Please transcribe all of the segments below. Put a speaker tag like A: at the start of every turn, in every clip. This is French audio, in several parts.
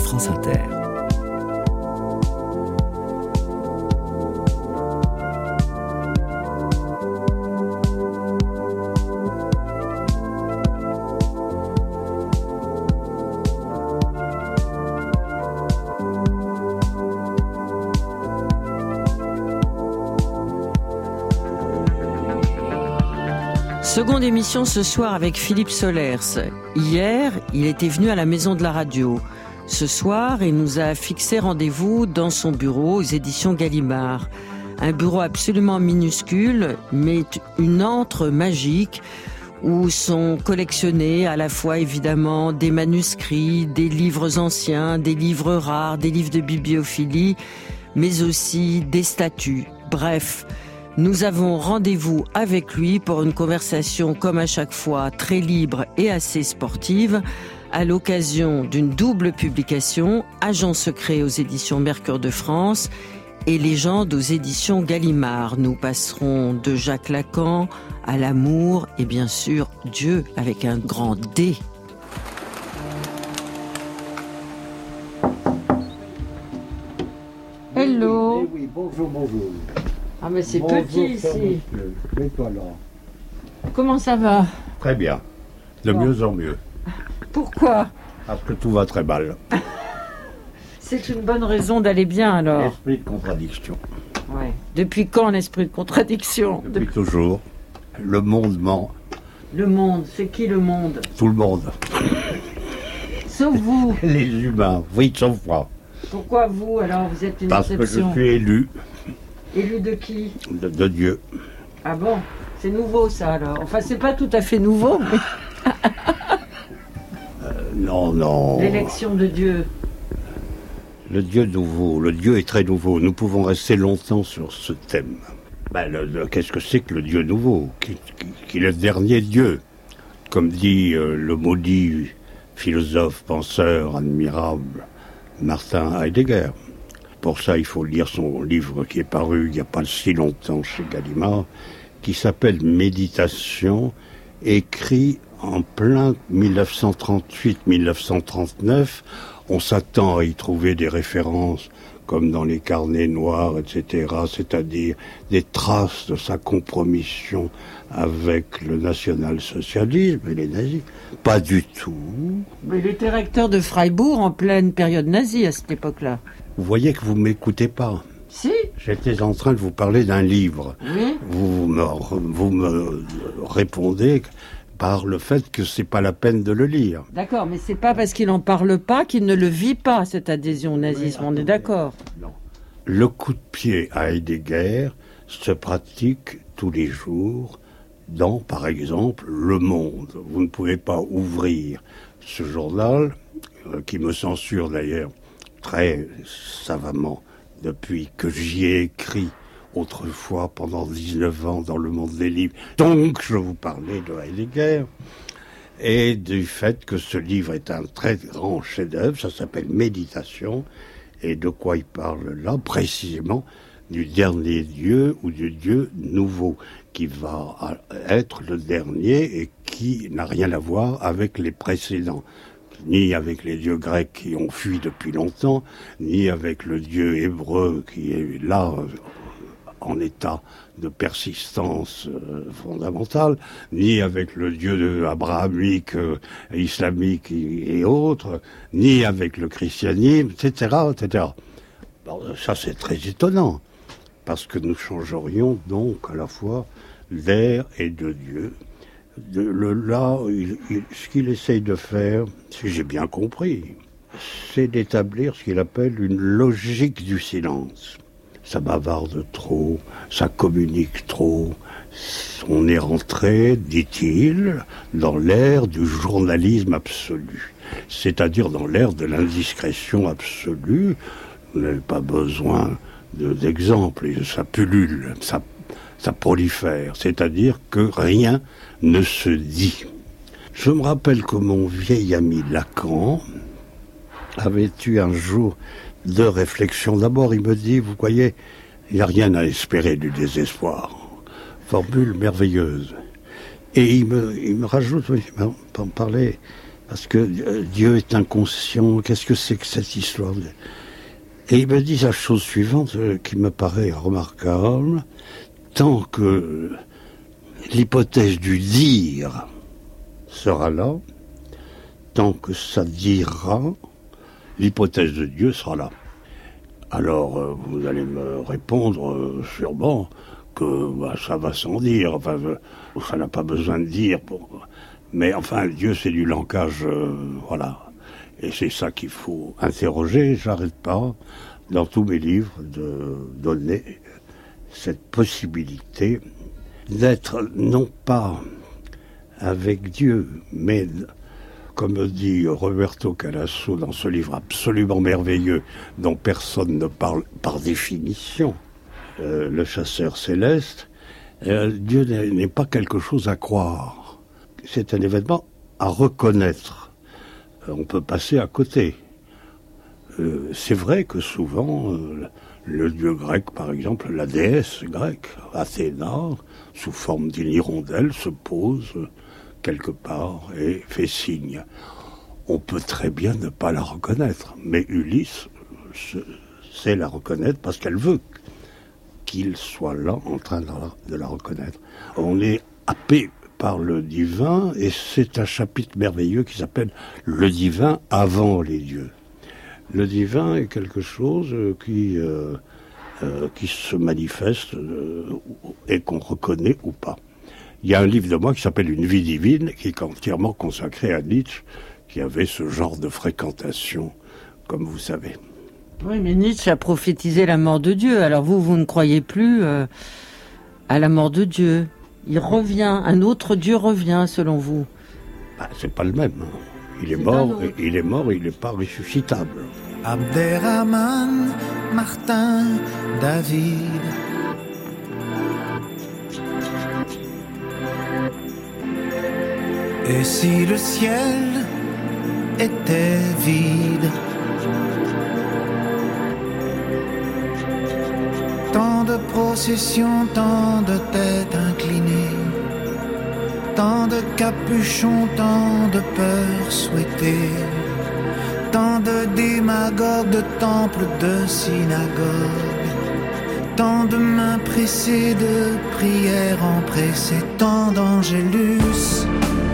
A: France Inter.
B: Seconde émission ce soir avec Philippe Solers. Hier, il était venu à la Maison de la Radio. Ce soir, il nous a fixé rendez-vous dans son bureau aux éditions Gallimard. Un bureau absolument minuscule, mais une antre magique où sont collectionnés à la fois évidemment des manuscrits, des livres anciens, des livres rares, des livres de bibliophilie, mais aussi des statues. Bref, nous avons rendez-vous avec lui pour une conversation comme à chaque fois très libre et assez sportive à l'occasion d'une double publication, Agent secret aux éditions Mercure de France et Légende aux éditions Gallimard. Nous passerons de Jacques Lacan à l'amour et bien sûr Dieu avec un grand D. Hello.
C: Oui, bonjour.
B: Ah mais c'est
C: Bonjour,
B: petit ici.
C: Mets-toi là.
B: Comment ça va?
C: Très bien. De
B: Bon.
C: mieux en mieux.
B: Pourquoi?
C: Parce que tout va très mal.
B: C'est une bonne raison d'aller bien alors.
C: Esprit de contradiction.
B: Ouais. Depuis quand l'esprit de contradiction?
C: Depuis toujours. Le monde ment.
B: Le monde, c'est qui le monde?
C: Tout le monde.
B: Sauf vous.
C: Les humains. Oui, sauf moi.
B: Pourquoi vous alors? Vous êtes une
C: Parce que je
B: exception.
C: suis élu
B: Élu de qui?
C: de Dieu.
B: Ah bon? C'est nouveau ça alors. Enfin c'est pas tout à fait nouveau, mais
C: Non.
B: l'élection de Dieu.
C: Le Dieu nouveau. Le Dieu est très nouveau. Nous pouvons rester longtemps sur ce thème. Qu'est-ce que c'est que le Dieu nouveau qui est le dernier Dieu? Comme dit le maudit philosophe, penseur, admirable, Martin Heidegger. Pour ça, il faut lire son livre qui est paru il n'y a pas si longtemps chez Gallimard, qui s'appelle Méditation, écrit en plein 1938-1939. On s'attend à y trouver des références comme dans les carnets noirs, etc., c'est-à-dire des traces de sa compromission avec le national-socialisme et les nazis. Pas du tout.
B: Mais il était recteur de Freiburg en pleine période nazie à cette époque-là.
C: Vous voyez que vous ne m'écoutez pas.
B: Si?
C: J'étais en train de vous parler d'un livre.
B: Oui.
C: Vous me répondez par le fait que c'est pas la peine de le lire.
B: D'accord, mais c'est pas parce qu'il en parle pas qu'il ne le vit pas, cette adhésion au nazisme, on est d'accord.
C: Non. Le coup de pied à Heidegger se pratique tous les jours dans, par exemple, Le Monde. Vous ne pouvez pas ouvrir ce journal, qui me censure d'ailleurs très savamment depuis que j'y ai écrit autrefois pendant 19 ans dans Le Monde des livres. Donc je vous parlais de Heidegger et du fait que ce livre est un très grand chef-d'œuvre, ça s'appelle Méditation, et de quoi il parle là précisément? Du dernier Dieu ou du Dieu nouveau qui va être le dernier et qui n'a rien à voir avec les précédents. Ni avec les dieux grecs qui ont fui depuis longtemps, ni avec le Dieu hébreu qui est là en état de persistance fondamentale, ni avec le Dieu abrahamique, islamique et autres, ni avec le christianisme, etc., etc. Bon, ça c'est très étonnant, parce que nous changerions donc à la fois d'air et de Dieu. Ce qu'il essaye de faire, si j'ai bien compris, c'est d'établir ce qu'il appelle une logique du silence. Ça bavarde trop, ça communique trop. On est rentré, dit-il, dans l'ère du journalisme absolu, c'est-à-dire dans l'ère de l'indiscrétion absolue. Vous n'avez pas besoin d'exemples, ça pullule, ça prolifère, c'est-à-dire que rien ne se dit. Je me rappelle que mon vieil ami Lacan avait eu un jour deux réflexions. D'abord, il me dit, vous voyez, il n'y a rien à espérer du désespoir. Formule merveilleuse. Et il me rajoute, oui, pour en parler Parce que Dieu est inconscient, qu'est-ce que c'est que cette histoire? Et il me dit la chose suivante qui me paraît remarquable, tant que l'hypothèse du dire sera là, tant que ça dira, l'hypothèse de Dieu sera là. Alors, vous allez me répondre sûrement que ça va sans dire, enfin, ça n'a pas besoin de dire. Mais enfin, Dieu, c'est du langage, voilà. Et c'est ça qu'il faut interroger. J'arrête pas, dans tous mes livres, de donner cette possibilité d'être non pas avec Dieu, mais, comme dit Roberto Calasso dans ce livre absolument merveilleux, dont personne ne parle par définition, Le chasseur céleste, Dieu n'est pas quelque chose à croire. C'est un événement à reconnaître. On peut passer à côté. C'est vrai que souvent, le dieu grec, par exemple, la déesse grecque, Athéna, sous forme d'une hirondelle, se pose quelque part et fait signe. On peut très bien ne pas la reconnaître, mais Ulysse sait la reconnaître parce qu'elle veut qu'il soit là en train de la reconnaître. On est happé par le divin et c'est un chapitre merveilleux qui s'appelle « Le divin avant les dieux ». Le divin est quelque chose qui se manifeste et qu'on reconnaît ou pas. Il y a un livre de moi qui s'appelle « Une vie divine » qui est entièrement consacré à Nietzsche, qui avait ce genre de fréquentation, comme vous savez.
B: Oui, mais Nietzsche a prophétisé la mort de Dieu. Alors vous ne croyez plus à la mort de Dieu. Il revient, un autre Dieu revient, selon vous.
C: C'est pas le même. Il est mort, il n'est pas ressuscitable.
A: Abderrahman, Martin, David. Et si le ciel était vide? Tant de processions, tant de têtes inclinées, tant de capuchons, tant de peurs souhaitées, tant de démagogues, de temples, de synagogues, tant de mains pressées, de prières empressées, tant d'angélus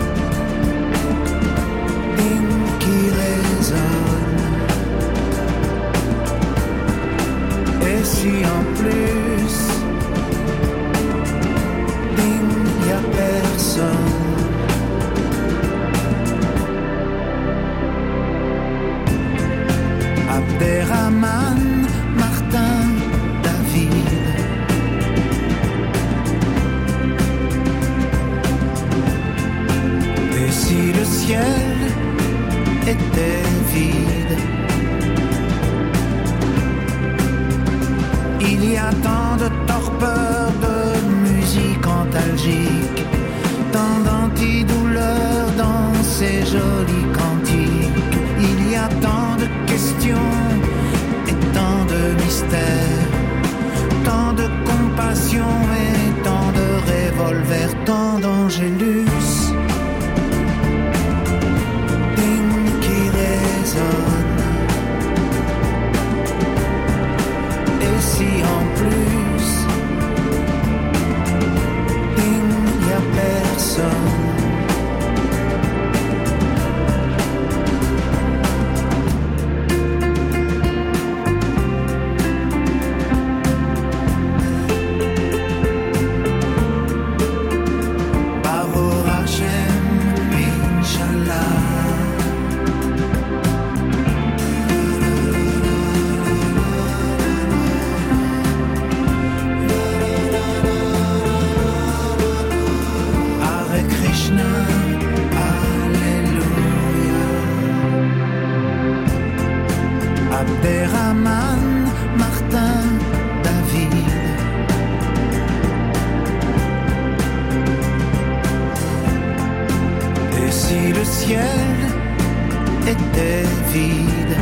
A: qui résonnent. Et si en plus il n'y a personne? Abderrahman, Martin, David. Et si le ciel était vide? Il y a tant de torpeur, de musique antalgique, tant d'antidouleurs dans ces jolis cantiques. Il y a tant de questions et tant de mystères, tant de compassion et tant de revolvers, tant d'angélus qui résonnent. Et si en plus il n'y a personne? Abderrahman, Martin, David. Et si le ciel était vide?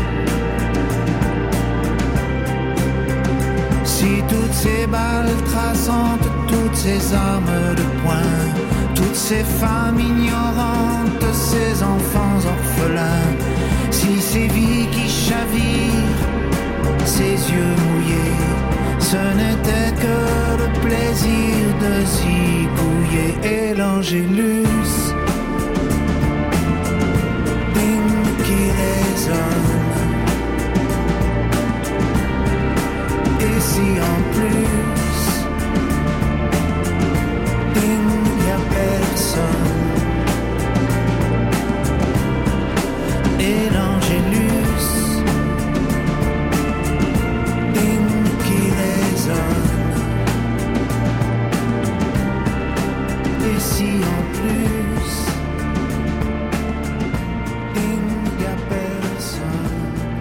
A: Si toutes ces balles traçantes, toutes ces armes de poing, toutes toutes ces femmes ignorantes, ces enfants orphelins, si ces vies qui chavirent, ces yeux mouillés, ce n'était que le plaisir de zigouiller. Et l'angélus, ding qui résonne. Et si en plus, ding, y a personne. Et l'angélus, ding qui résonne. Et si en plus, ding, y a personne.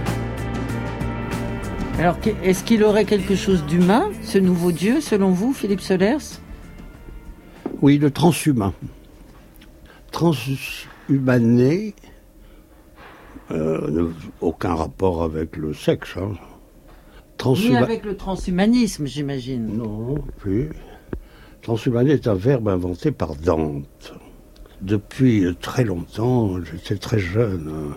B: Alors, est-ce qu'il aurait quelque chose d'humain, ce nouveau Dieu, selon vous, Philippe Solers ?
C: Oui, le transhumain. Transhumané, aucun rapport avec le sexe. Hein.
B: Ni avec le transhumanisme, j'imagine.
C: Non, plus. Transhumané est un verbe inventé par Dante. Depuis très longtemps, j'étais très jeune,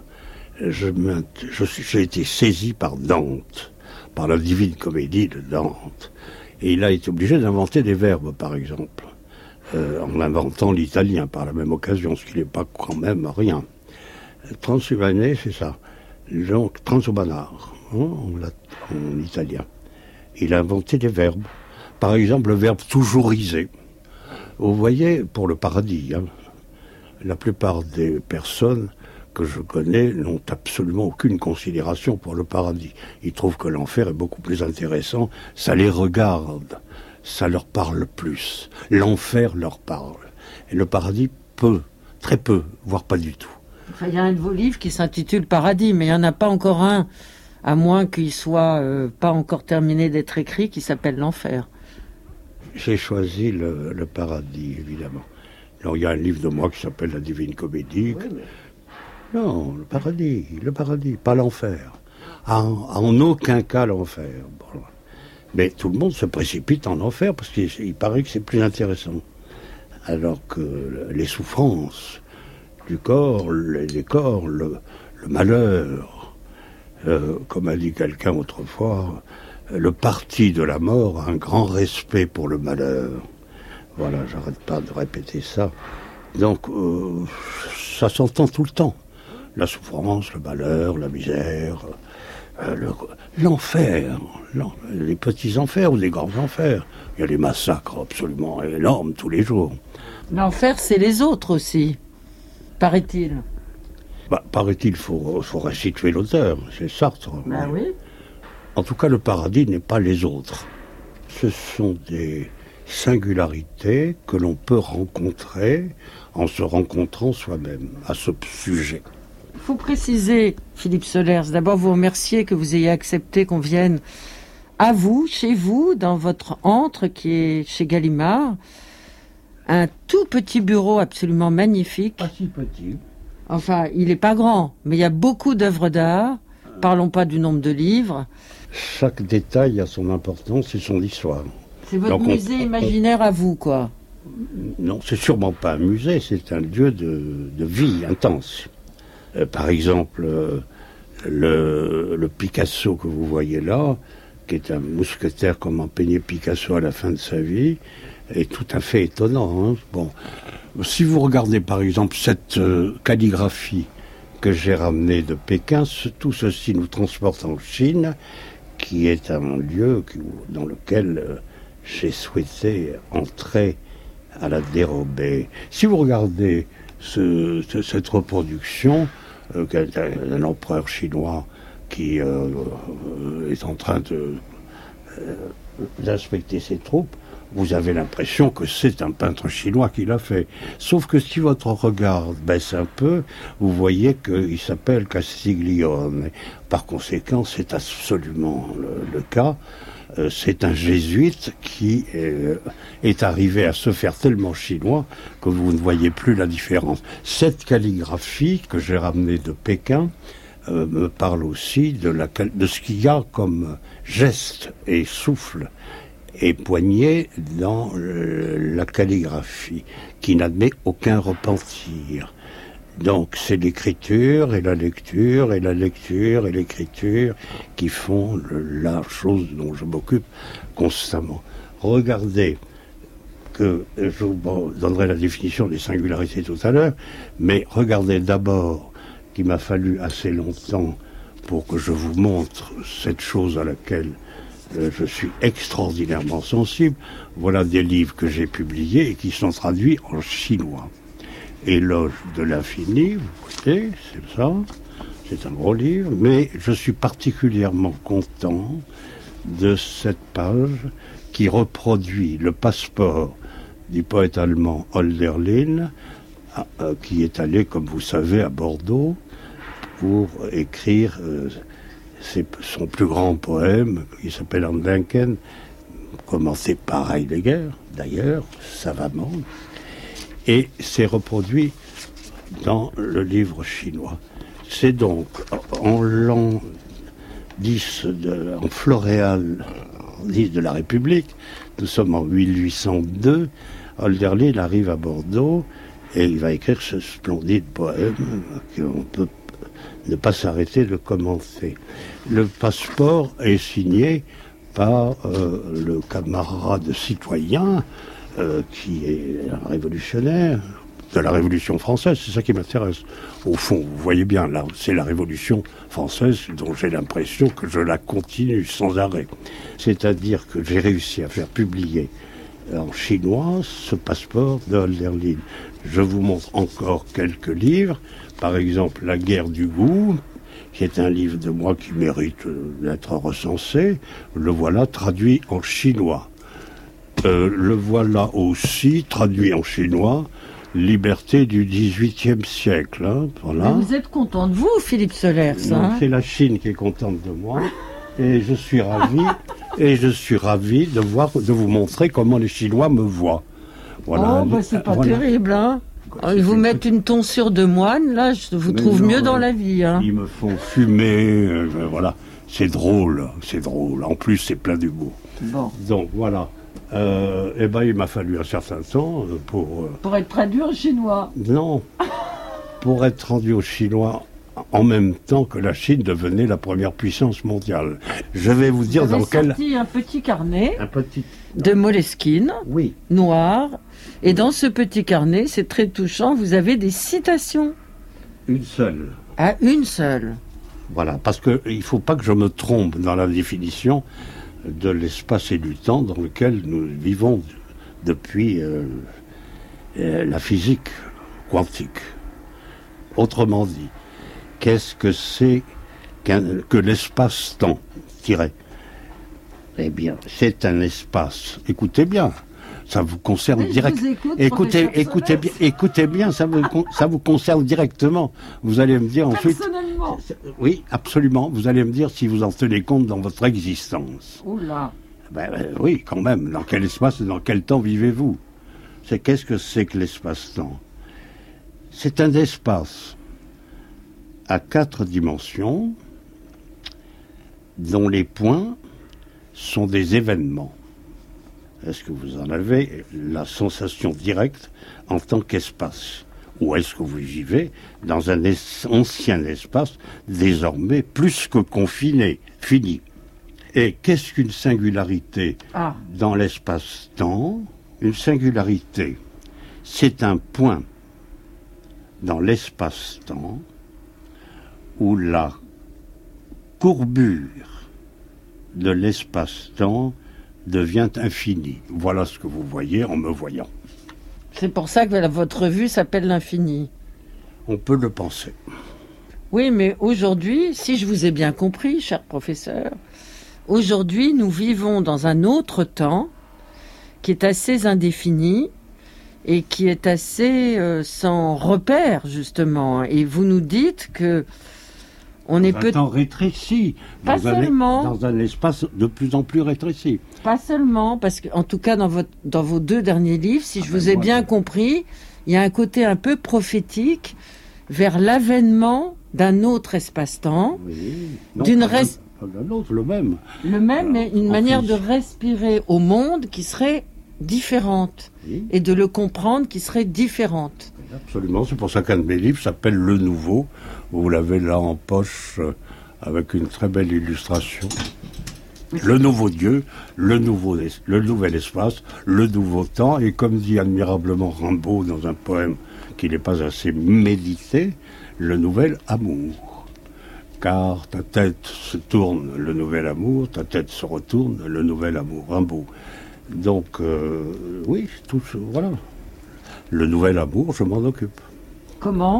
C: j'ai été saisi par Dante, par la Divine Comédie de Dante. Et il a été obligé d'inventer des verbes, par exemple, en inventant l'italien par la même occasion, ce qui n'est pas quand même rien. Transhumané, c'est ça. Donc, transhumanar, en italien. Il a inventé des verbes. Par exemple, le verbe toujouriser. Vous voyez, pour le paradis, hein, la plupart des personnes que je connais n'ont absolument aucune considération pour le paradis. Ils trouvent que l'enfer est beaucoup plus intéressant. Ça les regarde. Ça leur parle plus. L'enfer leur parle. Et le paradis, peu, très peu, voire pas du tout.
B: Enfin, il y a un de vos livres qui s'intitule Paradis, mais il n'y en a pas encore un, à moins qu'il soit pas encore terminé d'être écrit, qui s'appelle L'Enfer.
C: J'ai choisi le paradis, évidemment. Alors, il y a un livre de moi qui s'appelle La Divine Comédie. Oui, mais... Non, le paradis, pas l'enfer. En aucun cas l'enfer. Bon. Mais tout le monde se précipite en enfer parce qu'il paraît que c'est plus intéressant. Alors que les souffrances du corps, les corps, le malheur, comme a dit quelqu'un autrefois, le parti de la mort a un grand respect pour le malheur. Voilà, j'arrête pas de répéter ça. Donc, ça s'entend tout le temps. La souffrance, le malheur, la misère, l'enfer, les petits enfers ou les grands enfers. Il y a des massacres absolument énormes tous les jours.
B: L'enfer, c'est les autres aussi, paraît-il.
C: Paraît-il, faut restituer l'auteur, c'est Sartre.
B: Ben oui.
C: En tout cas, le paradis n'est pas les autres. Ce sont des singularités que l'on peut rencontrer en se rencontrant soi-même à ce sujet.
B: Il faut préciser, Philippe Solers, d'abord vous remercier que vous ayez accepté qu'on vienne à vous, chez vous, dans votre antre qui est chez Gallimard. Un tout petit bureau absolument magnifique.
C: Pas si petit.
B: Enfin, il n'est pas grand, mais il y a beaucoup d'œuvres d'art. Parlons pas du nombre de livres.
C: Chaque détail a son importance et son histoire.
B: C'est votre musée imaginaire à vous, quoi.
C: Non, c'est sûrement pas un musée, c'est un lieu de vie intense. Par exemple, le Picasso que vous voyez là, qui est un mousquetaire comme en peignait Picasso à la fin de sa vie, est tout à fait étonnant. Hein. Bon, si vous regardez par exemple cette calligraphie que j'ai ramenée de Pékin, tout ceci nous transporte en Chine, qui est un lieu dans lequel j'ai souhaité entrer à la dérobée. Si vous regardez cette reproduction d'un empereur chinois qui est en train d'inspecter ses troupes, vous avez l'impression que c'est un peintre chinois qui l'a fait. Sauf que si votre regard baisse un peu, vous voyez qu'il s'appelle Castiglione. Par conséquent, c'est absolument le cas. C'est un jésuite qui est arrivé à se faire tellement chinois que vous ne voyez plus la différence. Cette calligraphie que j'ai ramenée de Pékin me parle aussi de ce qu'il y a comme geste et souffle et Poignet dans la calligraphie, qui n'admet aucun repentir. Donc c'est l'écriture et la lecture et la lecture et l'écriture qui font la chose dont je m'occupe constamment. Regardez que je vous donnerai la définition des singularités tout à l'heure, mais regardez d'abord qu'il m'a fallu assez longtemps pour que je vous montre cette chose à laquelle je suis extraordinairement sensible. Voilà des livres que j'ai publiés et qui sont traduits en chinois. Éloge de l'infini, vous voyez, c'est ça, c'est un gros livre, mais je suis particulièrement content de cette page qui reproduit le passeport du poète allemand Hölderlin, qui est allé, comme vous savez, à Bordeaux pour écrire son plus grand poème, qui s'appelle Andenken, commencé par Heidegger, d'ailleurs, savamment. Et c'est reproduit dans le livre chinois. C'est donc en l'an 10, en Floréal 10 de la République, nous sommes en 1802, Hölderlin arrive à Bordeaux et il va écrire ce splendide poème qu'on peut ne pas s'arrêter de commenter. Le passeport est signé par le camarade citoyen qui est un révolutionnaire de la Révolution française, c'est ça qui m'intéresse. Au fond, vous voyez bien, là, c'est la Révolution française dont j'ai l'impression que je la continue sans arrêt. C'est-à-dire que j'ai réussi à faire publier en chinois ce passeport de Hölderlin. Je vous montre encore quelques livres, par exemple La guerre du goût, qui est un livre de moi qui mérite d'être recensé. Le voilà traduit en chinois. Le voilà aussi traduit en chinois, Liberté du XVIIIe siècle. Hein, voilà.
B: Mais vous êtes content de vous, Philippe Solers, hein?
C: C'est la Chine qui est contente de moi, et je suis ravi, de vous montrer comment les Chinois me voient. Voilà.
B: Oh, c'est pas terrible, hein? Ils vous mettent une tonsure de moine, là, je vous trouve mieux dans la vie, hein?
C: Ils me font fumer, voilà. C'est drôle. En plus, c'est plein d'humour.
B: Bon.
C: Donc, voilà. Il m'a fallu un certain temps
B: pour être traduit en chinois.
C: Non, pour être traduit au chinois en même temps que la Chine devenait la première puissance mondiale. Je vais vous dire dans quel...
B: sorti un petit carnet de Moleskine,
C: oui,
B: noir, et dans ce petit carnet, c'est très touchant, vous avez des citations.
C: Une seule.
B: Ah, une seule.
C: Voilà, parce qu'il ne faut pas que je me trompe dans la définition de l'espace et du temps dans lequel nous vivons depuis la physique quantique. Autrement dit, qu'est-ce que c'est que l'espace-temps, Eh bien, c'est un espace. Écoutez bien, ça vous concerne directement. Écoutez bien, ça vous concerne directement. Vous allez me dire ensuite.
B: Personnellement.
C: Oui, absolument. Vous allez me dire si vous en tenez compte dans votre existence.
B: Oula.
C: Oui, quand même. Dans quel espace et dans quel temps vivez-vous? Qu'est-ce que c'est que l'espace-temps? C'est un espace à 4 dimensions dont les points sont des événements. Est-ce que vous en avez la sensation directe en tant qu'espace? Ou est-ce que vous vivez dans un ancien espace désormais plus que confiné, fini? Et qu'est-ce qu'une singularité dans l'espace-temps? Une singularité, c'est un point dans l'espace-temps où la courbure de l'espace-temps devient infinie. Voilà ce que vous voyez en me voyant.
B: C'est pour ça que votre vue s'appelle l'infini.
C: On peut le penser.
B: Oui, mais aujourd'hui, si je vous ai bien compris, cher professeur, aujourd'hui, nous vivons dans un autre temps qui est assez indéfini et qui est assez sans repère, justement. Et vous nous dites que on est peut-être
C: rétréci,
B: pas seulement
C: dans un espace de plus en plus rétréci.
B: Pas seulement, parce que en tout cas dans vos 2 derniers livres, si je vous ai bien compris, il y a un côté un peu prophétique vers l'avènement d'un autre espace-temps,
C: oui. d'un autre, le même.
B: Le même, mais une manière
C: plus.
B: de respirer au monde qui serait différente.
C: Oui.
B: Et de le comprendre qui serait différente.
C: Absolument, c'est pour ça qu'un de mes livres s'appelle Le Nouveau. Vous l'avez là en poche avec une très belle illustration. Le nouveau Dieu, le nouvel espace, le nouveau temps, et comme dit admirablement Rimbaud dans un poème qui n'est pas assez médité, le nouvel amour. Car ta tête se tourne, le nouvel amour, ta tête se retourne, le nouvel amour. Rimbaud. Donc, oui, voilà. Le nouvel amour, je m'en occupe.
B: Comment ?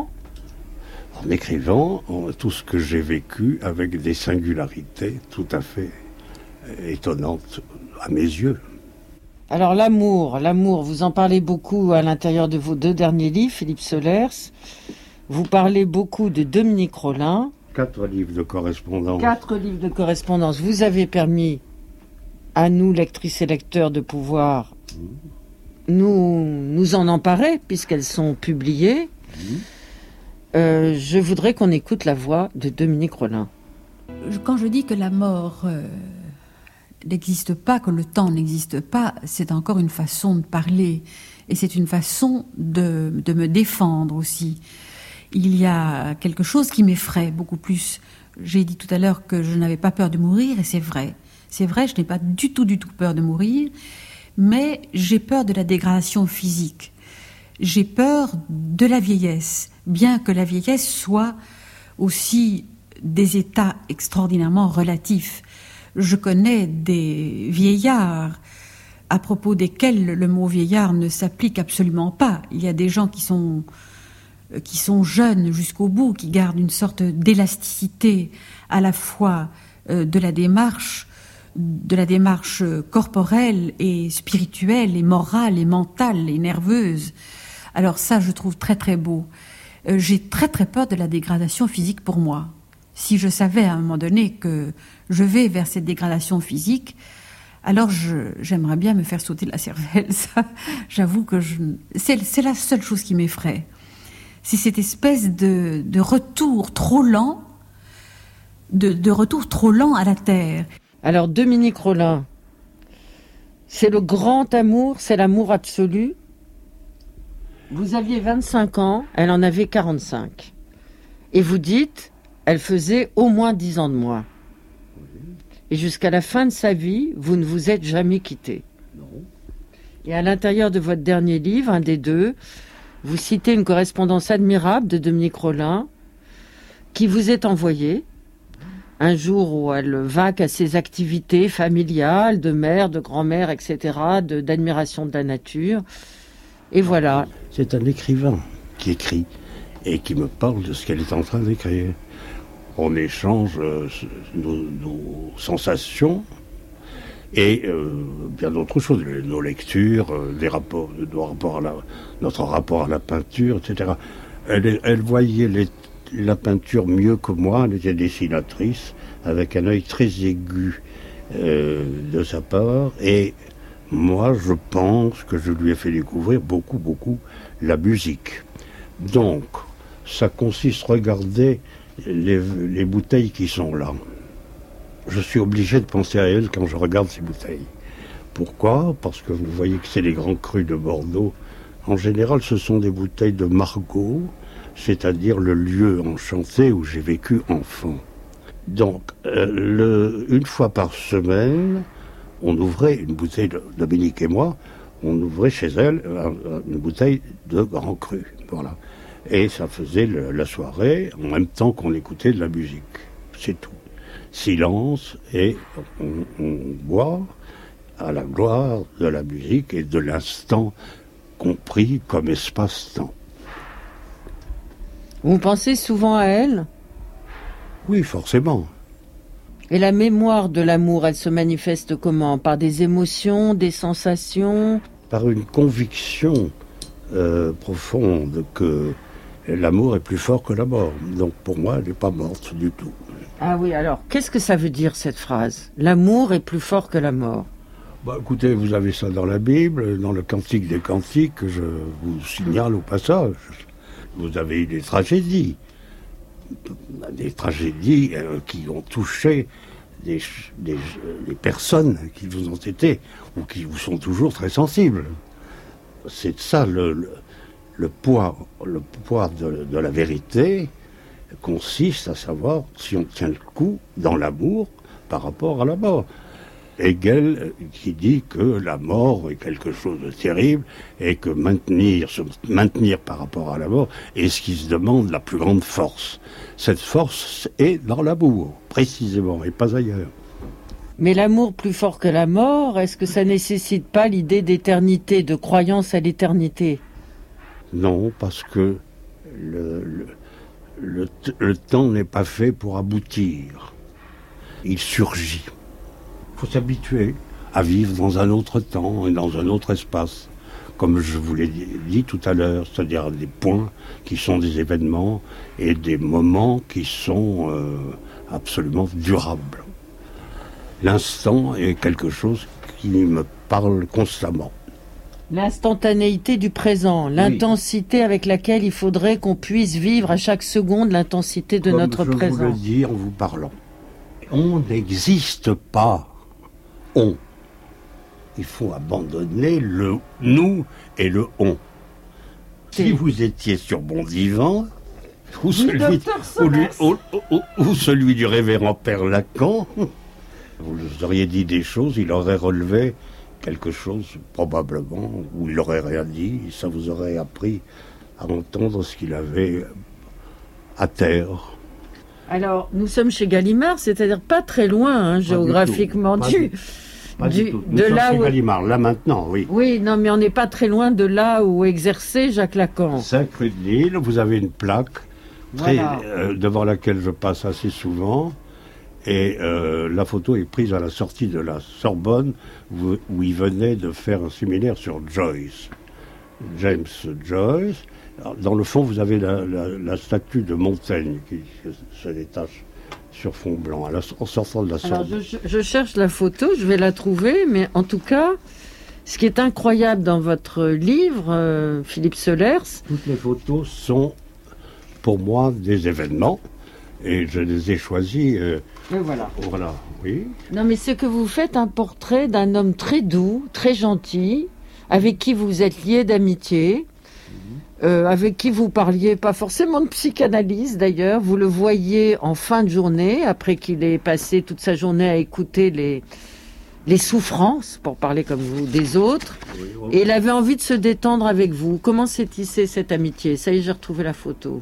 C: En écrivant tout ce que j'ai vécu avec des singularités tout à fait étonnantes à mes yeux.
B: Alors l'amour, vous en parlez beaucoup à l'intérieur de vos 2 derniers livres, Philippe Solers. Vous parlez beaucoup de Dominique Rolin.
C: 4 livres de correspondance.
B: 4 livres de correspondance. Vous avez permis à nous, lectrices et lecteurs, de pouvoir nous en emparer, puisqu'elles sont publiées. Je voudrais qu'on écoute la voix de Dominique Rolin.
D: Quand je dis que la mort n'existe pas, que le temps n'existe pas, c'est encore une façon de parler. Et c'est une façon de me défendre aussi. Il y a quelque chose qui m'effraie beaucoup plus. J'ai dit tout à l'heure que je n'avais pas peur de mourir, et c'est vrai. C'est vrai, je n'ai pas du tout peur de mourir, mais j'ai peur de la dégradation physique. J'ai peur de la vieillesse, bien que la vieillesse soit aussi des états extraordinairement relatifs. Je connais des vieillards à propos desquels le mot vieillard ne s'applique absolument pas. Il y a des gens qui sont jeunes jusqu'au bout, qui gardent une sorte d'élasticité à la fois de la démarche corporelle et spirituelle et morale et mentale et nerveuse. Alors ça, je trouve très très beau. J'ai très très peur de la dégradation physique pour moi. Si je savais à un moment donné que je vais vers cette dégradation physique, alors j'aimerais bien me faire sauter la cervelle. Ça, j'avoue que c'est la seule chose qui m'effraie. C'est cette espèce de retour trop lent, de retour trop lent à la terre.
B: Alors Dominique Rolin, c'est le grand amour, c'est l'amour absolu. Vous aviez 25 ans, elle en avait 45. Et vous dites, elle faisait au moins 10 ans de moins. Et jusqu'à la fin de sa vie, vous ne vous êtes jamais quittés.
C: Non.
B: Et à l'intérieur de votre dernier livre, un des 2, vous citez une correspondance admirable de Dominique Rolin qui vous est envoyée un jour où elle vaque à ses activités familiales, de mère, de grand-mère, etc., d'admiration de la nature. Et voilà.
C: C'est un écrivain qui écrit et qui me parle de ce qu'elle est en train d'écrire. On échange nos sensations et bien d'autres choses, nos lectures, notre rapport à la peinture, etc. Elle voyait la peinture mieux que moi, elle était dessinatrice, avec un œil très aigu de sa part, et moi je pense que je lui ai fait découvrir beaucoup la musique. Donc, ça consiste, regardez les bouteilles qui sont là. Je suis obligé de penser à elle quand je regarde ces bouteilles. Pourquoi ? Parce que vous voyez que c'est les grands crus de Bordeaux. En général, ce sont des bouteilles de Margaux, c'est-à-dire le lieu enchanté où j'ai vécu enfant. Donc, une fois par semaine, on ouvrait une bouteille, Dominique et moi, on ouvrait chez elle une bouteille de Grand Cru. Voilà. Et ça faisait la soirée en même temps qu'on écoutait de la musique. C'est tout. Silence, et on boit à la gloire de la musique et de l'instant compris comme espace-temps.
B: Vous pensez souvent à elle ?
C: Oui, forcément.
B: Et la mémoire de l'amour, elle se manifeste comment ? Par des émotions, des sensations ?
C: Par une conviction profonde que l'amour est plus fort que la mort. Donc pour moi, elle n'est pas morte du tout.
B: Ah oui, alors, qu'est-ce que ça veut dire cette phrase ? L'amour est plus fort que la mort.
C: Écoutez, vous avez ça dans la Bible, dans le Cantique des Cantiques, que je vous signale au passage. Vous avez eu des tragédies qui ont touché des personnes qui vous ont été, ou qui vous sont toujours très sensibles. C'est ça le poids de la vérité consiste à savoir si on tient le coup dans l'amour par rapport à la mort. Hegel qui dit que la mort est quelque chose de terrible et que se maintenir par rapport à la mort est ce qui se demande la plus grande force. Cette force est dans l'amour, précisément, et pas ailleurs.
B: Mais l'amour plus fort que la mort, est-ce que ça nécessite pas l'idée d'éternité, de croyance à l'éternité?
C: Non, parce que le temps n'est pas fait pour aboutir. Il surgit. Il faut s'habituer à vivre dans un autre temps et dans un autre espace. Comme je vous l'ai dit tout à l'heure, c'est-à-dire des points qui sont des événements et des moments qui sont absolument durables. L'instant est quelque chose qui me parle constamment.
B: L'instantanéité du présent, l'intensité avec laquelle il faudrait qu'on puisse vivre à chaque seconde l'intensité de notre présent.
C: Comme je vous le dis en vous parlant. On n'existe pas. Il faut abandonner le nous et le on. Si vous étiez sur mon divan, ou celui du révérend Père Lacan, vous auriez dit des choses, il aurait relevé quelque chose, probablement, ou il n'aurait rien dit, et ça vous aurait appris à entendre ce qu'il avait à terre.
B: Alors, nous sommes chez Gallimard, c'est-à-dire pas très loin, géographiquement,
C: de là où Gallimard, là maintenant, oui.
B: Oui, non, mais on n'est pas très loin de là où exerçait Jacques Lacan.
C: 5 rue de Lille, vous avez une plaque devant laquelle je passe assez souvent, et la photo est prise à la sortie de la Sorbonne, où il venait de faire un séminaire sur Joyce, James Joyce. Alors, dans le fond, vous avez la statue de Montaigne qui se détache sur fond blanc, en sortant de la Sorbonne.
B: Alors, je cherche la photo, je vais la trouver, mais en tout cas, ce qui est incroyable dans votre livre, Philippe Solers...
C: Toutes les photos sont, pour moi, des événements, et je les ai choisis...
B: Et voilà.
C: Voilà, oui.
B: Non, mais c'est que vous faites un portrait d'un homme très doux, très gentil, avec qui vous êtes lié d'amitié, avec qui vous parliez pas forcément de psychanalyse d'ailleurs, vous le voyez en fin de journée, après qu'il ait passé toute sa journée à écouter les souffrances, pour parler comme vous, des autres, et il avait envie de se détendre avec vous. Comment s'est tissée cette amitié? Ça y est, j'ai retrouvé la photo.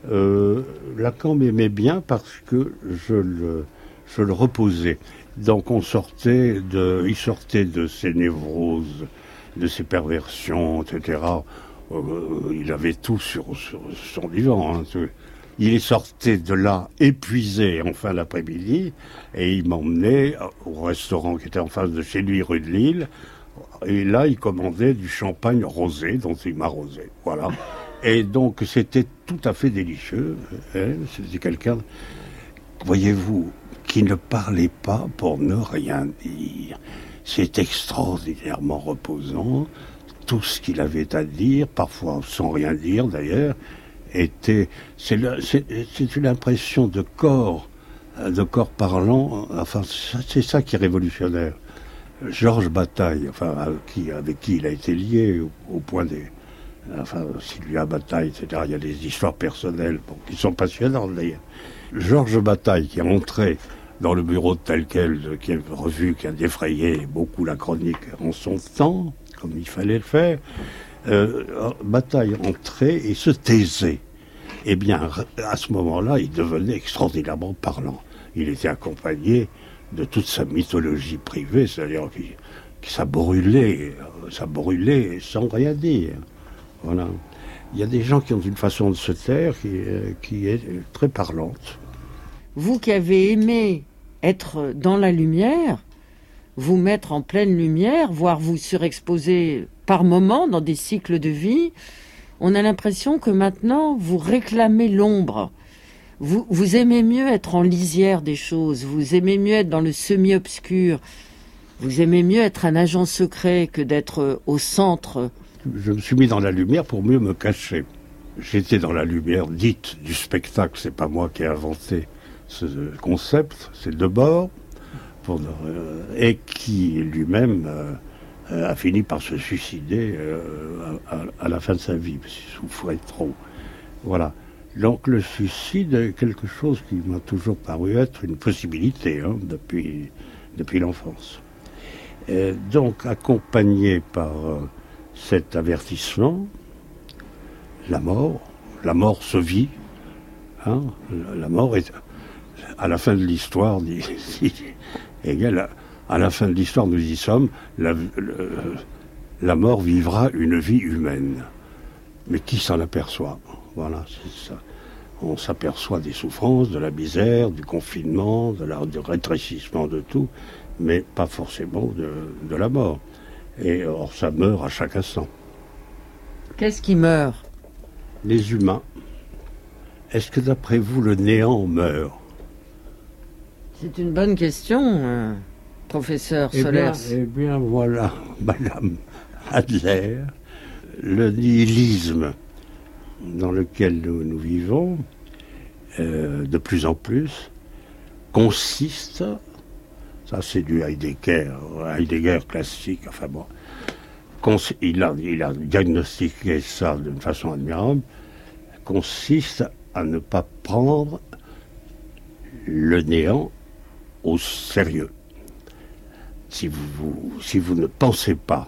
C: Lacan m'aimait bien parce que je le reposais. Donc il sortait de ses névroses, de ses perversions, etc. Il avait tout sur son divan. Hein. Il est sorti de là épuisé en fin d'après-midi et il m'emmenait au restaurant qui était en face de chez lui, rue de Lille. Et là, il commandait du champagne rosé, dont il m'arrosait. Voilà. Et donc, c'était tout à fait délicieux. Hein. C'était quelqu'un, voyez-vous, qui ne parlait pas pour ne rien dire. C'est extraordinairement reposant. Tout ce qu'il avait à dire, parfois sans rien dire d'ailleurs, c'est une impression de corps parlant. Enfin, c'est ça qui est révolutionnaire. Georges Bataille, avec qui il a été lié au point des, Sylvia Bataille, etc. Il y a des histoires personnelles qui sont passionnantes d'ailleurs. Georges Bataille qui est entré dans le bureau tel quel, qui est une revue qui a défrayé beaucoup la chronique en son temps, comme il fallait le faire, Bataille entrait et se taisait. Eh bien, à ce moment-là, il devenait extraordinairement parlant. Il était accompagné de toute sa mythologie privée, c'est-à-dire que ça brûlait sans rien dire. Voilà. Il y a des gens qui ont une façon de se taire qui est très parlante.
B: Vous qui avez aimé être dans la lumière, vous mettre en pleine lumière, voire vous surexposer par moments dans des cycles de vie, on a l'impression que maintenant vous réclamez l'ombre. Vous aimez mieux être en lisière des choses, vous aimez mieux être dans le semi-obscur, vous aimez mieux être un agent secret que d'être au centre.
C: Je me suis mis dans la lumière pour mieux me cacher. J'étais dans la lumière dite du spectacle, c'est pas moi qui ai inventé ce concept, c'est Debord. et qui lui-même a fini par se suicider à la fin de sa vie, parce qu'il souffrait trop. Voilà. Donc le suicide est quelque chose qui m'a toujours paru être une possibilité depuis l'enfance. Et donc accompagné par cet avertissement, la mort se vit. La mort est à la fin de l'histoire, Hegel, à la fin de l'histoire nous y sommes, la mort vivra une vie humaine. Mais qui s'en aperçoit ? Voilà, c'est ça. On s'aperçoit des souffrances, de la misère, du confinement, du rétrécissement de tout, mais pas forcément de la mort. Et or, ça meurt à chaque instant.
B: Qu'est-ce qui meurt ?
C: Les humains. Est-ce que d'après vous, le néant meurt ?
B: C'est une bonne question, professeur Solers.
C: Eh bien, voilà, Madame Adler, le nihilisme dans lequel nous vivons, de plus en plus, consiste, ça c'est du Heidegger classique, enfin bon, il a diagnostiqué ça d'une façon admirable, consiste à ne pas prendre le néant au sérieux. Si vous ne pensez pas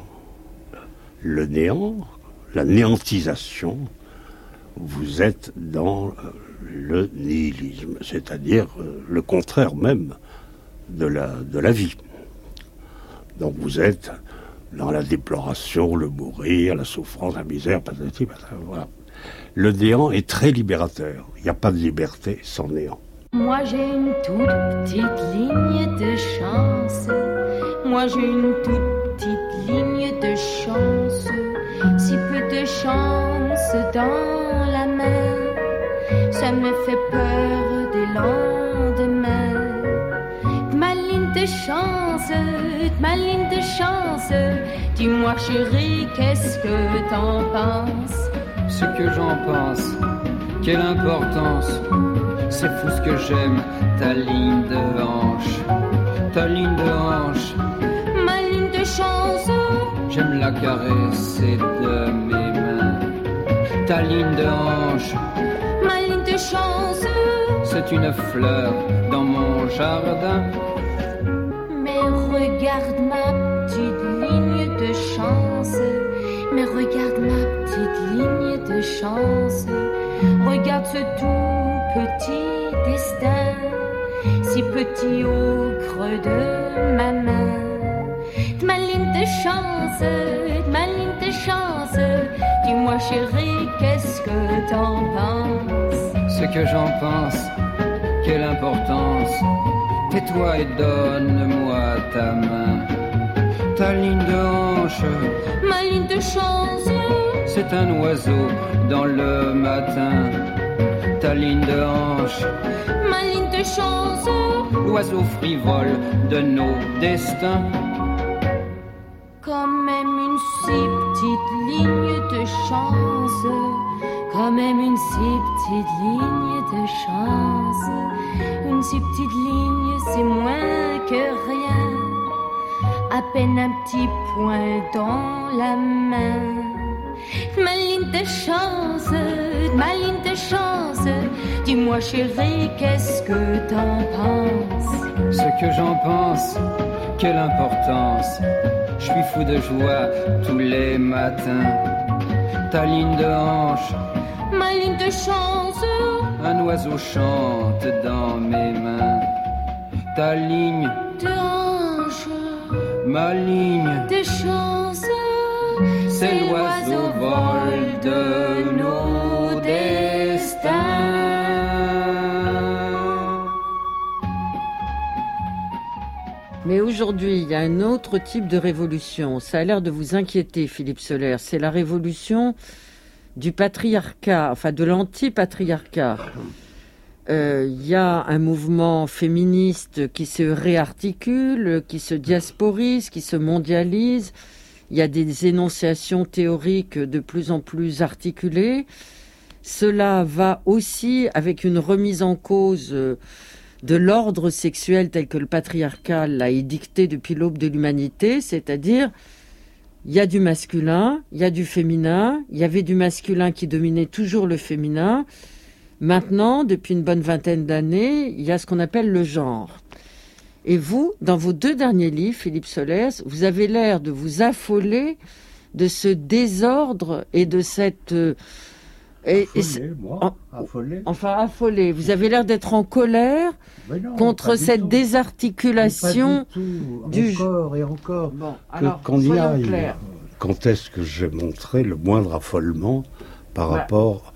C: le néant, la néantisation, vous êtes dans le nihilisme, c'est-à-dire le contraire même de la vie. Donc vous êtes dans la déploration, le mourir, la souffrance, la misère, patati, patata, voilà. Le néant est très libérateur. Il n'y a pas de liberté sans néant.
E: Moi j'ai une toute petite ligne de chance. Moi j'ai une toute petite ligne de chance. Si peu de chance dans la main, ça me fait peur des lendemains. Ma ligne de chance, ma ligne de chance. Dis-moi chérie, qu'est-ce que t'en penses?
F: Ce que j'en pense, quelle importance. C'est fou ce que j'aime, ta ligne de hanche, ta ligne de hanche.
E: Ma ligne de chance,
F: j'aime la caresser de mes mains. Ta ligne de hanche,
E: ma ligne de chance.
F: C'est une fleur dans mon jardin.
E: Mais regarde ma petite ligne de chance. Mais regarde ma petite ligne de chance. Regarde ce tout petit destin, si petit au creux de ma main. Ma ligne de chance, ma ligne de chance. Dis-moi chérie, qu'est-ce que t'en penses?
F: Ce que j'en pense, quelle importance. Tais-toi et donne-moi ta main. Ta ligne de hanche,
E: ma ligne de chance.
F: C'est un oiseau dans le matin. Ta ligne de hanche,
E: ma ligne de chance.
F: L'oiseau frivole de nos destins.
E: Quand même une si petite ligne de chance. Quand même une si petite ligne de chance. Une si petite ligne, c'est moins que rien. À peine un petit point dans la main. Ma ligne de chance, ma ligne de chance. Dis-moi chérie, qu'est-ce que t'en penses?
F: Ce que j'en pense, quelle importance. Je suis fou de joie tous les matins. Ta ligne de hanche,
E: ma ligne de chance.
F: Un oiseau chante dans mes mains. Ta ligne
E: de hanche,
F: ma ligne
E: de chance.
F: C'est l'oiseau vol de nos destins.
B: Mais aujourd'hui, il y a un autre type de révolution. Ça a l'air de vous inquiéter, Philippe Solers. C'est la révolution du patriarcat, enfin de l'anti-patriarcat. Il y a un mouvement féministe qui se réarticule, qui se diasporise, qui se mondialise. Il y a des énonciations théoriques de plus en plus articulées. Cela va aussi avec une remise en cause de l'ordre sexuel tel que le patriarcat l'a édicté depuis l'aube de l'humanité, c'est-à-dire il y a du masculin, il y a du féminin, il y avait du masculin qui dominait toujours le féminin. Maintenant, depuis une bonne vingtaine d'années, il y a ce qu'on appelle le genre. Et vous, dans vos 2 derniers livres, Philippe Solers, vous avez l'air de vous affoler de ce désordre et de cette... affolé. Vous avez l'air d'être en colère contre cette désarticulation
C: du corps et encore.
B: Bon, alors,
C: qu'on y aille.
B: Clair.
C: Quand est-ce que j'ai montré le moindre affolement par rapport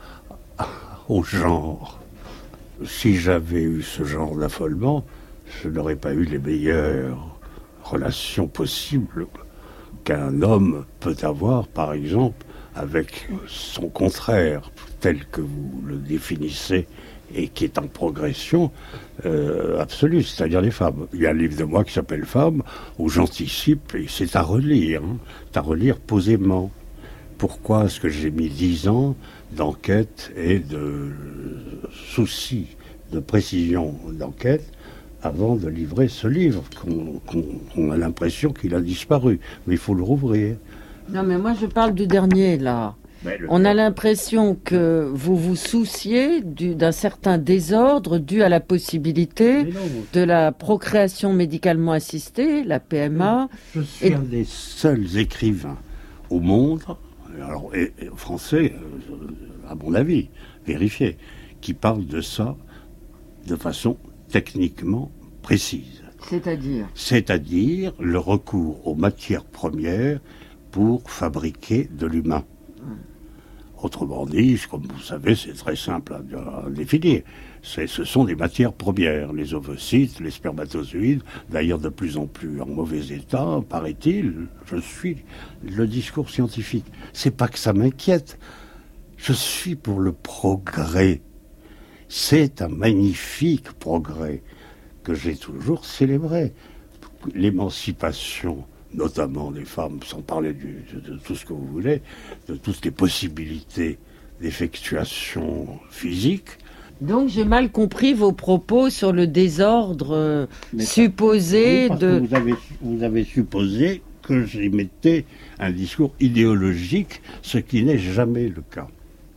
C: au genre? Si j'avais eu ce genre d'affolement, je n'aurais pas eu les meilleures relations possibles qu'un homme peut avoir, par exemple, avec son contraire, tel que vous le définissez, et qui est en progression absolue, c'est-à-dire les femmes. Il y a un livre de moi qui s'appelle Femmes, où j'anticipe, et c'est à relire, c'est à relire posément. Pourquoi est-ce que j'ai mis 10 ans d'enquête et de soucis, de précision d'enquête, avant de livrer ce livre, qu'on a l'impression qu'il a disparu. Mais il faut le rouvrir.
B: Non, mais moi je parle du dernier, là. On a l'impression que vous vous souciez d'un certain désordre dû à la possibilité de la procréation médicalement assistée, la PMA.
C: Je suis un des seuls écrivains au monde, alors, et français, à mon avis, vérifié, qui parle de ça de façon techniquement précise. C'est-à-dire le recours aux matières premières pour fabriquer de l'humain. Autrement dit, comme vous savez, c'est très simple à définir. Ce sont des matières premières, les ovocytes, les spermatozoïdes, d'ailleurs de plus en plus en mauvais état, paraît-il. Je suis le discours scientifique. C'est pas que ça m'inquiète. Je suis pour le progrès. C'est un magnifique progrès que j'ai toujours célébré. L'émancipation, notamment des femmes, sans parler de tout ce que vous voulez, de toutes les possibilités d'effectuation physique.
B: Donc j'ai mal compris vos propos sur le désordre supposé de...
C: Vous avez supposé que j'émettais un discours idéologique, ce qui n'est jamais le cas.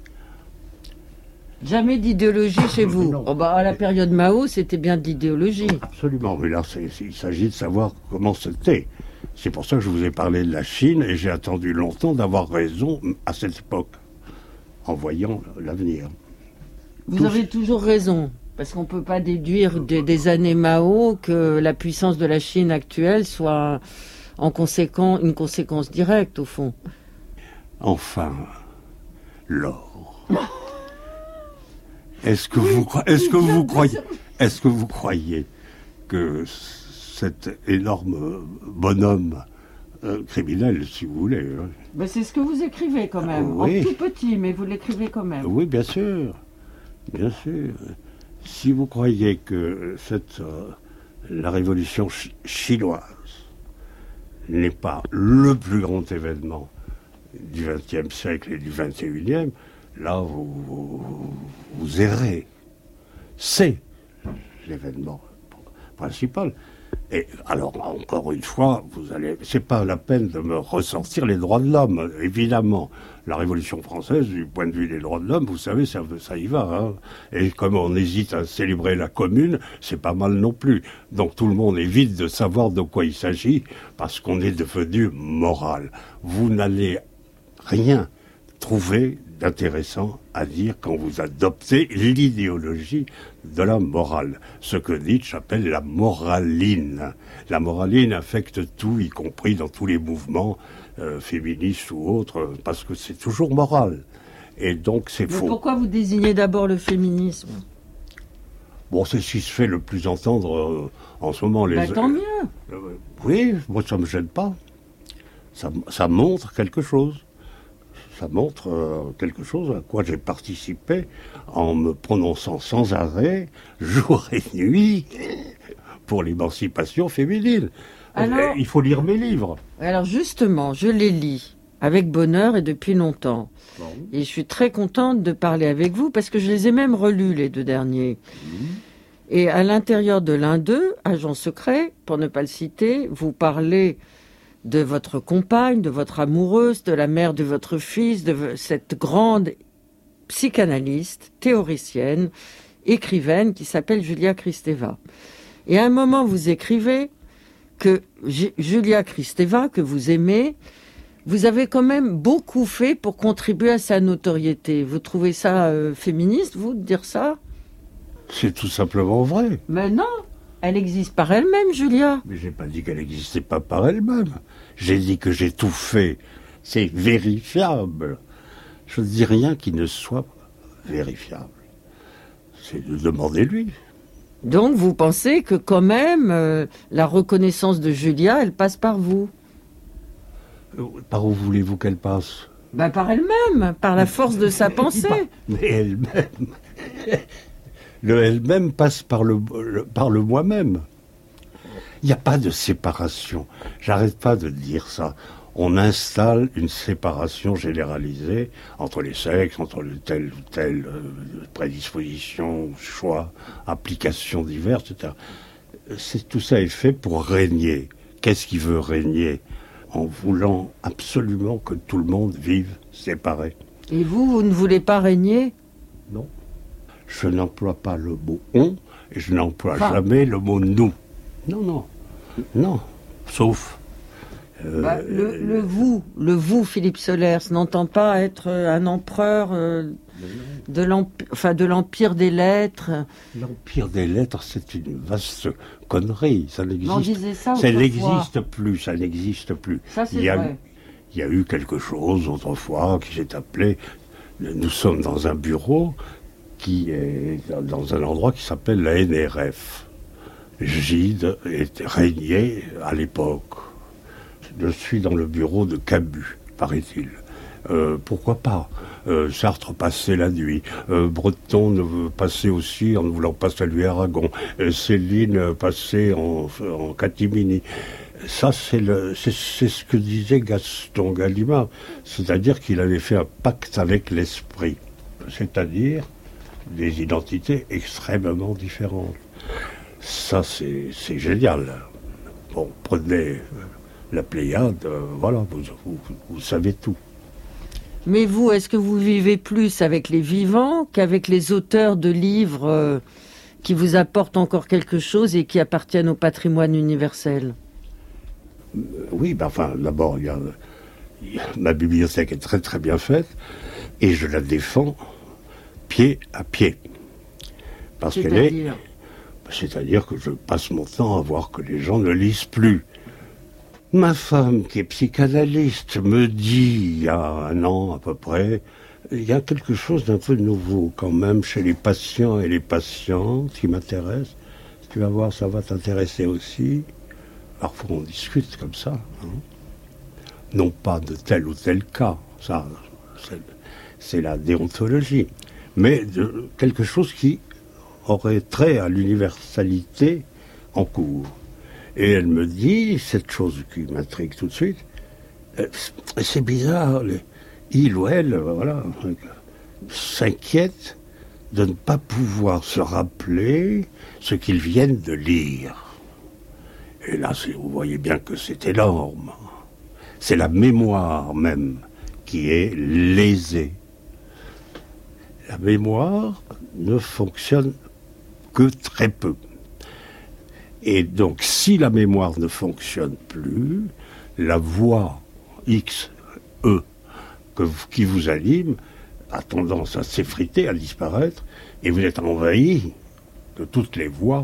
B: Jamais d'idéologie chez vous. À la période Mao, c'était bien de l'idéologie.
C: Absolument, mais là, il s'agit de savoir comment c'était. C'est pour ça que je vous ai parlé de la Chine, et j'ai attendu longtemps d'avoir raison à cette époque, en voyant l'avenir.
B: Vous avez toujours raison, parce qu'on ne peut pas déduire des années Mao que la puissance de la Chine actuelle soit une conséquence directe, au fond.
C: Enfin, l'or. Est-ce que vous croyez que cet énorme bonhomme criminel, si vous voulez...
B: Ben c'est ce que vous écrivez quand même,
C: oui.
B: En tout petit, mais vous l'écrivez quand même.
C: Oui, bien sûr. Bien sûr. Si vous croyez que la révolution chinoise n'est pas le plus grand événement du XXe siècle et du XXIe, là, vous errez. C'est l'événement principal. Et alors, encore une fois, c'est pas la peine de me ressortir les droits de l'homme, évidemment. La Révolution française, du point de vue des droits de l'homme, vous savez, ça y va. Hein. Et comme on hésite à célébrer la Commune, c'est pas mal non plus. Donc tout le monde évite de savoir de quoi il s'agit, parce qu'on est devenu moral. Vous n'allez rien trouver d'intéressant à dire quand vous adoptez l'idéologie de la morale. Ce que Nietzsche appelle la moraline. La moraline affecte tout, y compris dans tous les mouvements féministes ou autres, parce que c'est toujours moral. Et donc c'est faux.
B: Pourquoi vous désignez d'abord le féminisme ?
C: Bon, c'est ce qui se fait le plus entendre en ce moment.
B: Tant mieux.
C: Oui, moi ça me gêne pas. Ça montre quelque chose. Ça montre quelque chose à quoi j'ai participé en me prononçant sans arrêt, jour et nuit, pour l'émancipation féminine. Alors, il faut lire mes livres.
B: Alors justement, je les lis avec bonheur et depuis longtemps. Bon. Et je suis très contente de parler avec vous parce que je les ai même relus, les 2 derniers. Et à l'intérieur de l'un d'eux, agent secret, pour ne pas le citer, vous parlez de votre compagne, de votre amoureuse, de la mère de votre fils, de cette grande psychanalyste, théoricienne, écrivaine qui s'appelle Julia Kristeva. Et à un moment, vous écrivez que Julia Kristeva, que vous aimez, vous avez quand même beaucoup fait pour contribuer à sa notoriété. Vous trouvez ça féministe, vous, de dire ça ?
C: C'est tout simplement vrai.
B: Mais non, elle existe par elle-même, Julia.
C: Mais j'ai pas dit qu'elle n'existait pas par elle-même. J'ai dit que j'ai tout fait. C'est vérifiable. Je ne dis rien qui ne soit vérifiable. C'est de demander lui.
B: Donc vous pensez que quand même, la reconnaissance de Julia, elle passe par vous ?
C: Par où voulez-vous qu'elle passe ?
B: Par elle-même, par la force de sa pensée.
C: Mais elle-même... Le elle-même passe par le moi-même. Il n'y a pas de séparation. J'arrête pas de dire ça. On installe une séparation généralisée entre les sexes, entre telle ou telle prédisposition, choix, applications diverses, etc. Tout ça est fait pour régner. Qu'est-ce qui veut régner ? En voulant absolument que tout le monde vive séparé.
B: Et vous ne voulez pas régner ?
C: Non. Je n'emploie pas le mot « on » et je n'emploie jamais le mot « nous ». Non. Sauf...
B: le vous, Philippe Solers, n'entend pas être un empereur de l'empire des lettres.
C: L'empire des lettres, c'est une vaste connerie. Ça n'existe,
B: on disait ça
C: n'existe plus. Ça n'existe plus.
B: Ça, c'est vrai.
C: Il y a eu quelque chose autrefois qui s'est appelé... Nous sommes dans un bureau qui est dans un endroit qui s'appelle la NRF. Gide régnait à l'époque. Je suis dans le bureau de Camus, paraît-il. Pourquoi pas Sartre passait la nuit. Breton passait aussi en ne voulant pas saluer Aragon. Céline passait en catimini. Ça, c'est ce que disait Gaston Gallimard. C'est-à-dire qu'il avait fait un pacte avec l'esprit. C'est-à-dire des identités extrêmement différentes. Ça, c'est génial. Bon, prenez la Pléiade, voilà, vous savez tout.
B: Mais vous, est-ce que vous vivez plus avec les vivants qu'avec les auteurs de livres qui vous apportent encore quelque chose et qui appartiennent au patrimoine universel ?
C: Oui, d'abord, ma bibliothèque est très très bien faite et je la défends pied à pied. Parce qu'elle est... C'est-à-dire que je passe mon temps à voir que les gens ne lisent plus. Ma femme, qui est psychanalyste, me dit, il y a un an à peu près, il y a quelque chose d'un peu nouveau quand même chez les patients et les patientes qui m'intéresse. Tu vas voir, ça va t'intéresser aussi. Parfois on discute comme ça. Non pas de tel ou tel cas, ça, c'est la déontologie, mais de quelque chose qui aurait trait à l'universalité en cours. Et elle me dit, cette chose qui m'intrigue tout de suite, c'est bizarre, il ou elle, voilà, s'inquiète de ne pas pouvoir se rappeler ce qu'ils viennent de lire. Et là, vous voyez bien que c'est énorme. C'est la mémoire même qui est lésée. La mémoire ne fonctionne que très peu. Et donc, si la mémoire ne fonctionne plus, la voix X, E, qui vous anime, a tendance à s'effriter, à disparaître, et vous êtes envahi de toutes les voix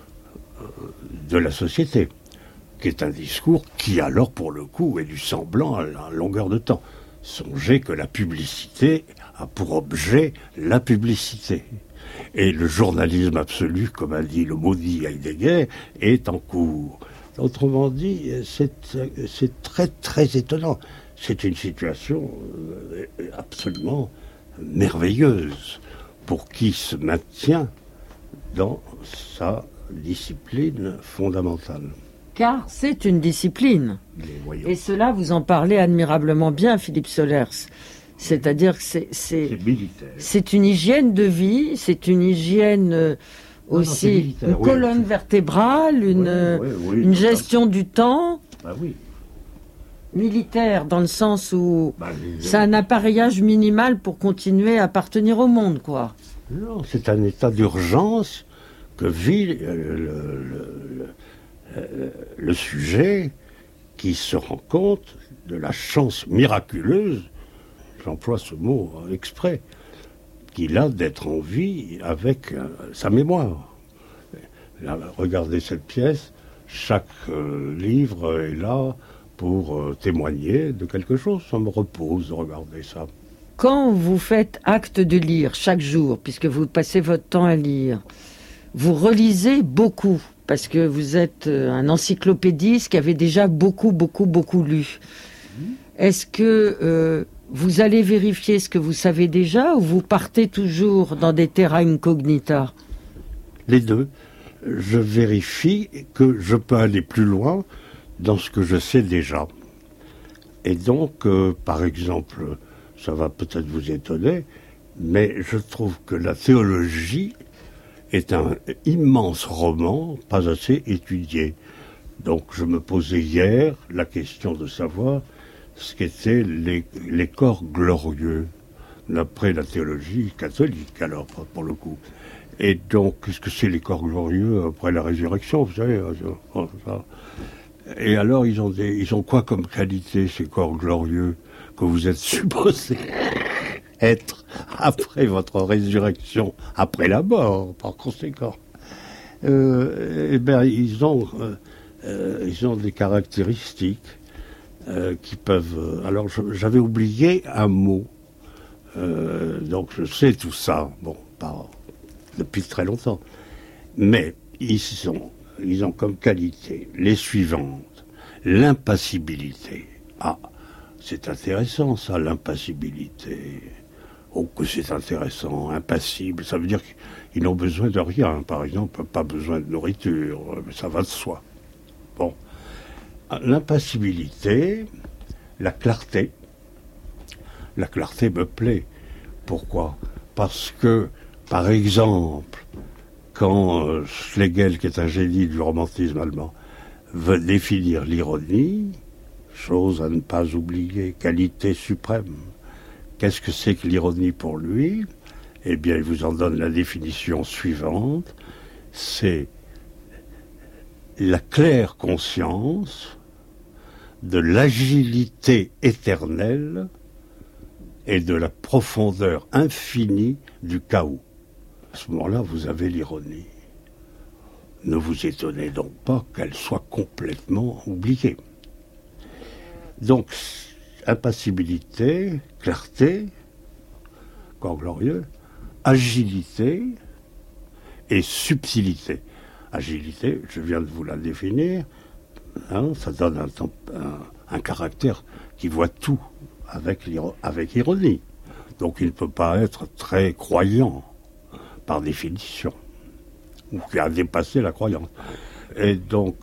C: de la société, qui est un discours qui, alors, pour le coup, est du semblant à longueur de temps. Songez que la publicité a pour objet la publicité. Et le journalisme absolu, comme a dit le maudit Heidegger, est en cours. Autrement dit, c'est très très étonnant. C'est une situation absolument merveilleuse pour qui se maintient dans sa discipline fondamentale.
B: Car c'est une discipline. Et cela, vous en parlez admirablement bien, Philippe Solers. C'est-à-dire que c'est une hygiène de vie, c'est une hygiène aussi.
C: Militaire,
B: Une colonne vertébrale, une gestion du temps.
C: Bah oui.
B: Militaire, dans le sens où
C: Bah,
B: c'est un appareillage minimal pour continuer à appartenir au monde, quoi.
C: Non, c'est un état d'urgence que vit le sujet qui se rend compte de la chance miraculeuse, j'emploie ce mot exprès, qu'il a d'être en vie avec sa mémoire. Là, regardez cette pièce, chaque livre est là pour témoigner de quelque chose. Ça me repose de regarder ça.
B: Quand vous faites acte de lire chaque jour, puisque vous passez votre temps à lire, vous relisez beaucoup, parce que vous êtes un encyclopédiste qui avait déjà beaucoup lu. Est-ce que vous allez vérifier ce que vous savez déjà, ou vous partez toujours dans des terra incognita?
C: Les deux. Je vérifie que je peux aller plus loin dans ce que je sais déjà. Et donc, par exemple, ça va peut-être vous étonner, mais je trouve que la théologie est un immense roman, pas assez étudié. Donc je me posais hier la question de savoir ce qu'étaient les corps glorieux, d'après la théologie catholique, alors, pour le coup. Et donc, qu'est-ce que c'est les corps glorieux après la résurrection, vous savez ça. Et alors, ils ont quoi comme qualité, ces corps glorieux, que vous êtes supposés être après votre résurrection, après la mort, par conséquent? Eh bien, ils ont des caractéristiques qui peuvent... Alors, j'avais oublié un mot. Donc, je sais tout ça, bon, pas depuis très longtemps. Mais ils ont comme qualité les suivantes. L'impassibilité. Ah, c'est intéressant, ça, l'impassibilité. Oh, que c'est intéressant, impassible. Ça veut dire qu'ils n'ont besoin de rien. Par exemple, pas besoin de nourriture. Ça va de soi. Bon. L'impassibilité, la clarté. La clarté me plaît. Pourquoi? Parce que, par exemple, quand Schlegel, qui est un génie du romantisme allemand, veut définir l'ironie, chose à ne pas oublier, qualité suprême. Qu'est-ce que c'est que l'ironie pour lui? Eh bien, il vous en donne la définition suivante. C'est la claire conscience de l'agilité éternelle et de la profondeur infinie du chaos. À ce moment-là, vous avez l'ironie. Ne vous étonnez donc pas qu'elle soit complètement oubliée. Donc, impassibilité, clarté, corps glorieux, agilité et subtilité. Agilité, je viens de vous la définir, hein, ça donne un caractère qui voit tout avec ironie. Donc il ne peut pas être très croyant, par définition, ou qui a dépassé la croyance. Et donc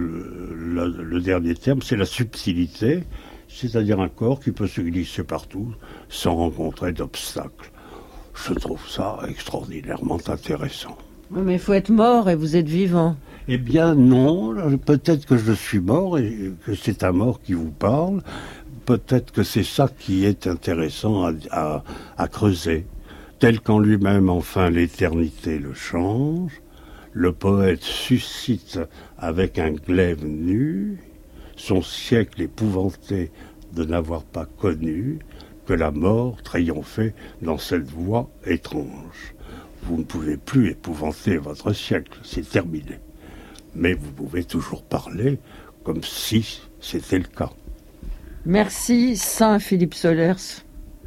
C: le dernier terme, c'est la subtilité, c'est-à-dire un corps qui peut se glisser partout sans rencontrer d'obstacles. Je trouve ça extraordinairement intéressant.
B: Mais il faut être mort et vous êtes vivant.
C: Eh bien non, peut-être que je suis mort et que c'est un mort qui vous parle. Peut-être que c'est ça qui est intéressant à creuser. Tel qu'en lui-même, enfin, l'éternité le change, le poète suscite avec un glaive nu son siècle épouvanté de n'avoir pas connu que la mort triomphait dans cette voie étrange. Vous ne pouvez plus épouvanter votre siècle, c'est terminé. Mais vous pouvez toujours parler comme si c'était le cas.
B: Merci, Saint Philippe Solers.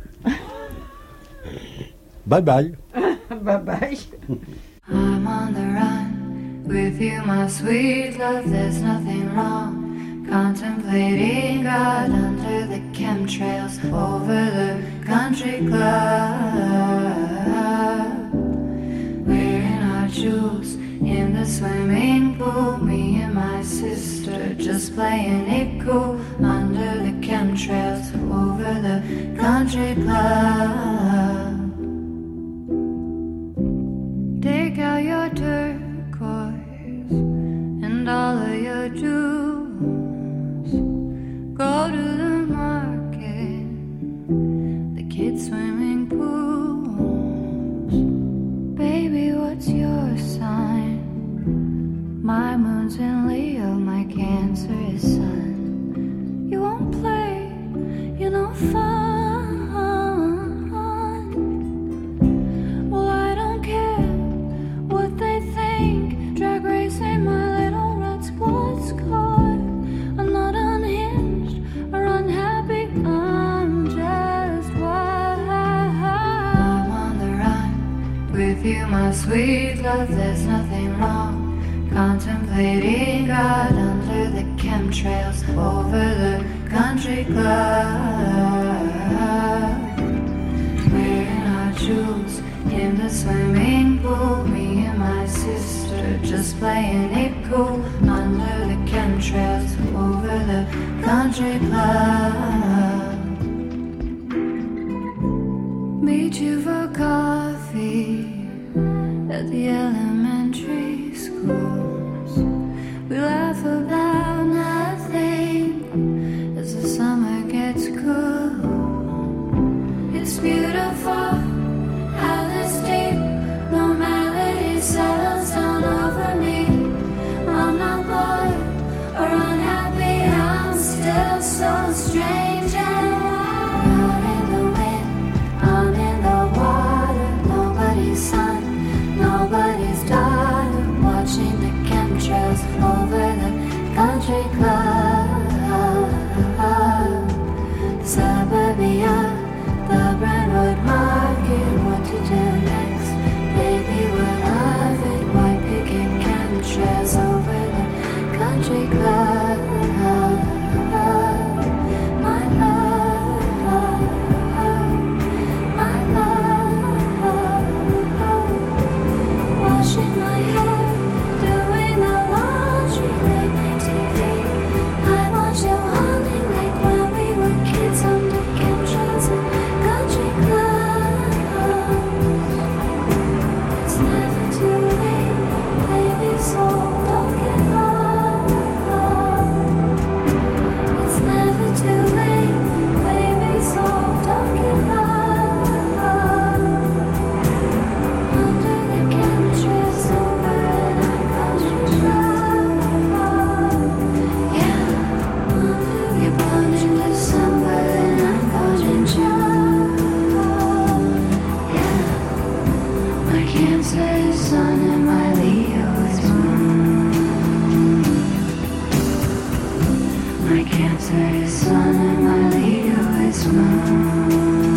C: Bye bye.
B: Bye bye.
G: I'm on the run with you, my sweet love. There's nothing wrong. Contemplating God under the chemtrails over the country club. Wearing our jewels in the swimming pool. Me and my sister just playing it cool under the chemtrails over the country club. Take out your turf My sweet love, there's nothing wrong. Contemplating God under the chemtrails over the country club. Wearing our jewels in the swimming pool. Me and my sister just playing it cool under the chemtrails over the country club. Meet you for coffee at the elementary schools. We laugh about nothing as the summer gets cool. It's beautiful how this deep normality settles down over me. I'm not bored or unhappy, I'm still so strange and wild. Out in the wind, I'm in the water, nobody's son, nobody's daughter, watching the chemtrails over the country club. Suburbia, the Brentwood Market, what to do next? Baby, what of it? White picket chemtrails over the country club. My love, my love. Washing my hair, doing the laundry, late night TV. I watch you humming like when we were kids under chemtrails and country clubs. It's never too late, baby, so don't give up. It's never too late, baby, so don't give up. Under the chemtrails over the country club. Yeah, you're born in December and I'm born in June. Yeah, my Cancer is sun and my Leo is moon. My Cancer is sun and my Leo is moon.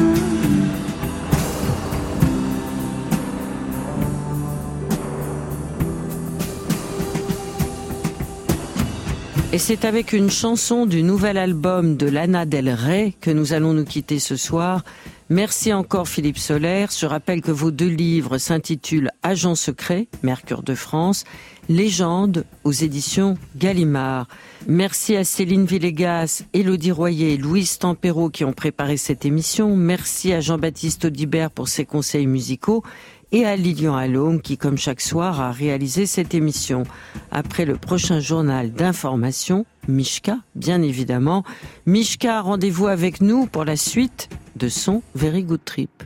B: Et c'est avec une chanson du nouvel album de Lana Del Rey que nous allons nous quitter ce soir. Merci encore Philippe Sollers. Je rappelle que vos 2 livres s'intitulent Agent secret, Mercure de France, Légende aux éditions Gallimard. Merci à Céline Villegas, Élodie Royer et Louise Tempero qui ont préparé cette émission. Merci à Jean-Baptiste Audibert pour ses conseils musicaux. Et à Lilian Allôme qui, comme chaque soir, a réalisé cette émission. Après le prochain journal d'information, Mishka, bien évidemment. Mishka, rendez-vous avec nous pour la suite de son Very Good Trip.